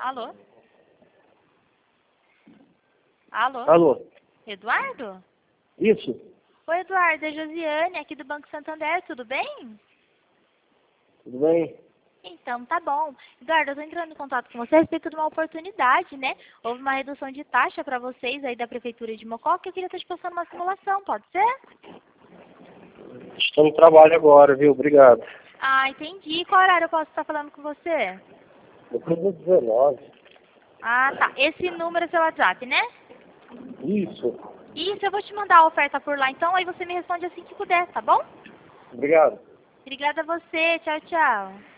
Alô? Alô? Alô? Eduardo? Isso? Oi, Eduardo, é Josiane, aqui do Banco Santander, tudo bem? Tudo bem? Então, tá bom. Eduardo, eu tô entrando em contato com você a respeito de uma oportunidade, né? Houve uma redução de taxa para vocês aí da Prefeitura de Mococa que eu queria estar te passando uma simulação, pode ser? Estou no trabalho agora, viu? Obrigado. Ah, entendi. Qual horário eu posso estar falando com você? Depois das 19. Ah, tá. Esse número é seu WhatsApp, né? Isso. Isso, eu vou te mandar a oferta por lá, então, aí você me responde assim que puder, tá bom? Obrigado. Obrigada a você. Tchau, tchau.